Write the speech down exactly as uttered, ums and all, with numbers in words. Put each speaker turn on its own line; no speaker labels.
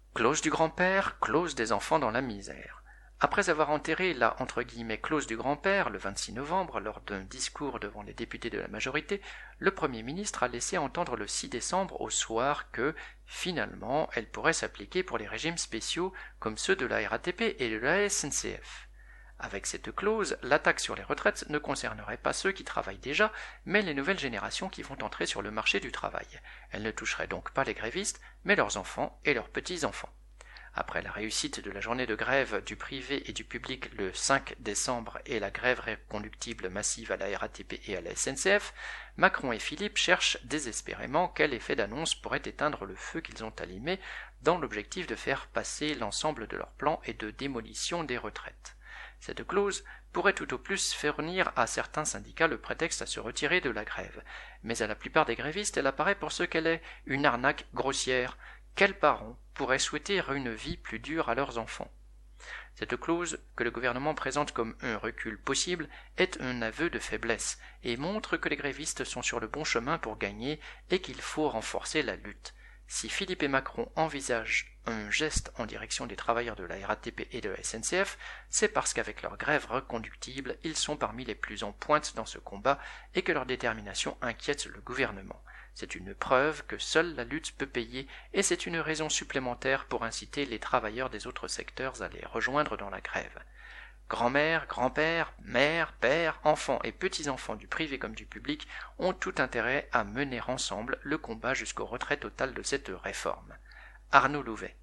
Clause du grand-père, clause des enfants dans la misère. Après avoir enterré la entre guillemets, clause du grand-père le vingt-six novembre, lors d'un discours devant les députés de la majorité, le Premier ministre a laissé entendre le six décembre au soir que, finalement, elle pourrait s'appliquer pour les régimes spéciaux comme ceux de la R A T P et de la S N C F. Avec cette clause, la taxe sur les retraites ne concernerait pas ceux qui travaillent déjà, mais les nouvelles générations qui vont entrer sur le marché du travail. Elle ne toucherait donc pas les grévistes, mais leurs enfants et leurs petits-enfants. Après la réussite de la journée de grève du privé et du public le cinq décembre et la grève reconductible massive à la R A T P et à la S N C F, Macron et Philippe cherchent désespérément quel effet d'annonce pourrait éteindre le feu qu'ils ont allumé dans l'objectif de faire passer l'ensemble de leur plan et de démolition des retraites. Cette clause pourrait tout au plus fournir à certains syndicats le prétexte à se retirer de la grève, mais à la plupart des grévistes elle apparaît pour ce qu'elle est, une arnaque grossière. Quels parents pourraient souhaiter une vie plus dure à leurs enfants? Cette clause, que le gouvernement présente comme un recul possible, est un aveu de faiblesse et montre que les grévistes sont sur le bon chemin pour gagner et qu'il faut renforcer la lutte. Si Philippe et Macron envisagent un geste en direction des travailleurs de la R A T P et de la S N C F, c'est parce qu'avec leur grève reconductible, ils sont parmi les plus en pointe dans ce combat et que leur détermination inquiète le gouvernement. C'est une preuve que seule la lutte peut payer et c'est une raison supplémentaire pour inciter les travailleurs des autres secteurs à les rejoindre dans la grève. Grand-mère, grand-père, mère, père, enfants et petits-enfants du privé comme du public ont tout intérêt à mener ensemble le combat jusqu'au retrait total de cette réforme. Arnaud Louvet.